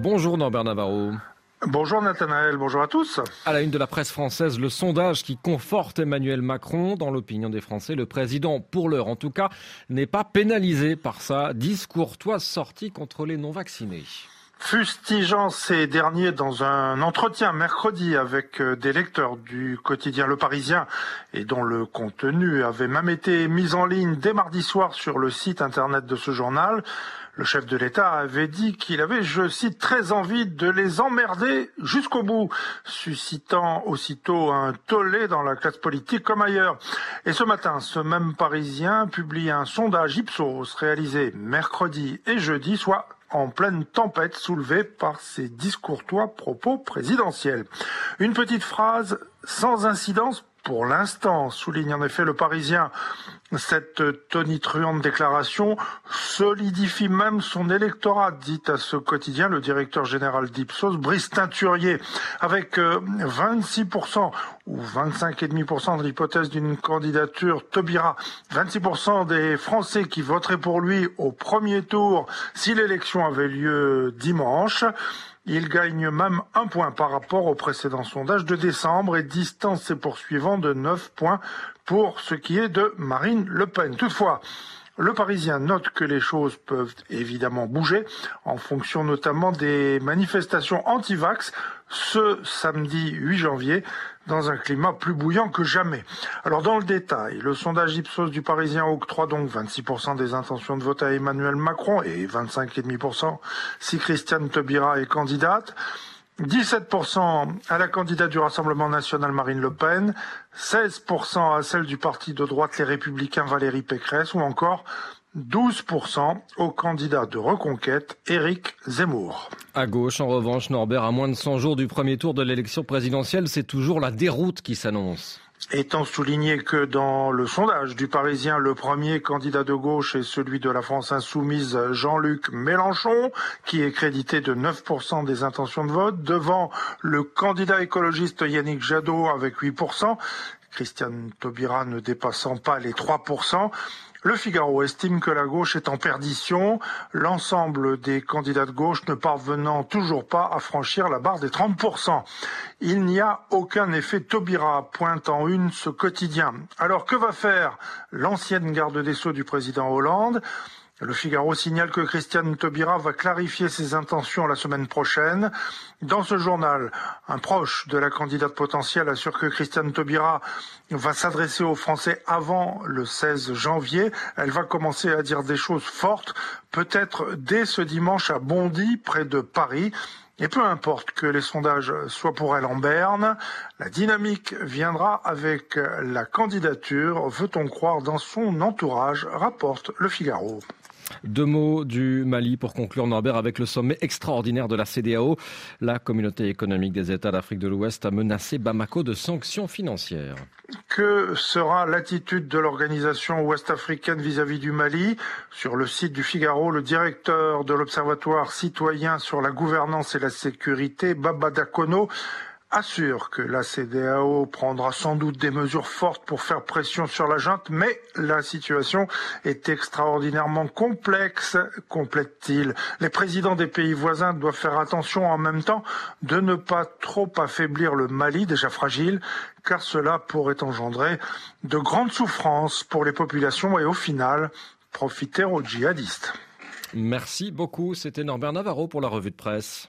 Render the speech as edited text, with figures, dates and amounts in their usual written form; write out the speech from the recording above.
Bonjour Norbert Navarro. Bonjour Nathanaël, bonjour à tous. À la une de la presse française, le sondage qui conforte Emmanuel Macron. Dans l'opinion des Français, le président, pour l'heure en tout cas, n'est pas pénalisé par sa discourtoise sortie contre les non-vaccinés. Fustigeant ces derniers dans un entretien mercredi avec des lecteurs du quotidien Le Parisien et dont le contenu avait même été mis en ligne dès mardi soir sur le site internet de ce journal, le chef de l'État avait dit qu'il avait, je cite, très envie de les emmerder jusqu'au bout, suscitant aussitôt un tollé dans la classe politique comme ailleurs. Et ce matin, ce même Parisien publie un sondage Ipsos réalisé mercredi et jeudi, soit en pleine tempête soulevée par ses discourtois propos présidentiels. Une petite phrase sans incidence pour l'instant, souligne en effet le Parisien. Cette tonitruante déclaration solidifie même son électorat, dit à ce quotidien le directeur général d'Ipsos, Brice Teinturier, avec 26% ou 25,5% de l'hypothèse d'une candidature Taubira, 26% des Français qui voteraient pour lui au premier tour si l'élection avait lieu dimanche. Il gagne même 1 point par rapport au précédent sondage de décembre et distance ses poursuivants de 9 points pour ce qui est de Marine Le Pen. Toutefois, le Parisien note que les choses peuvent évidemment bouger en fonction notamment des manifestations anti-vax ce samedi 8 janvier dans un climat plus bouillant que jamais. Alors dans le détail, le sondage Ipsos du Parisien octroie donc 26% des intentions de vote à Emmanuel Macron et 25,5% si Christiane Taubira est candidate. 17% à la candidate du Rassemblement national Marine Le Pen, 16% à celle du parti de droite Les Républicains Valérie Pécresse ou encore 12% au candidat de Reconquête Éric Zemmour. À gauche, en revanche, Norbert, à moins de 100 jours du premier tour de l'élection présidentielle, c'est toujours la déroute qui s'annonce. Étant souligné que dans le sondage du Parisien, le premier candidat de gauche est celui de la France insoumise Jean-Luc Mélenchon, qui est crédité de 9% des intentions de vote, devant le candidat écologiste Yannick Jadot avec 8%, Christiane Taubira ne dépassant pas les 3%. Le Figaro estime que la gauche est en perdition, l'ensemble des candidats de gauche ne parvenant toujours pas à franchir la barre des 30%. Il n'y a aucun effet Taubira, pointe en une ce quotidien. Alors que va faire l'ancienne garde des Sceaux du président Hollande ? Le Figaro signale que Christiane Taubira va clarifier ses intentions la semaine prochaine. Dans ce journal, un proche de la candidate potentielle assure que Christiane Taubira va s'adresser aux Français avant le 16 janvier. Elle va commencer à dire des choses fortes, peut-être dès ce dimanche à Bondy, près de Paris. Et peu importe que les sondages soient pour elle en berne, la dynamique viendra avec la candidature, veut-on croire, dans son entourage, rapporte le Figaro. 2 mots du Mali pour conclure, Norbert, avec le sommet extraordinaire de la CEDEAO. La communauté économique des États d'Afrique de l'Ouest a menacé Bamako de sanctions financières. Que sera l'attitude de l'organisation ouest-africaine vis-à-vis du Mali ? Sur le site du Figaro, le directeur de l'Observatoire citoyen sur la gouvernance et la sécurité, Baba Dakono, assure que la CEDEAO prendra sans doute des mesures fortes pour faire pression sur la junte, mais la situation est extraordinairement complexe, complète-t-il. Les présidents des pays voisins doivent faire attention en même temps de ne pas trop affaiblir le Mali, déjà fragile, car cela pourrait engendrer de grandes souffrances pour les populations et au final profiter aux djihadistes. Merci beaucoup, c'était Norbert Navarro pour la revue de presse.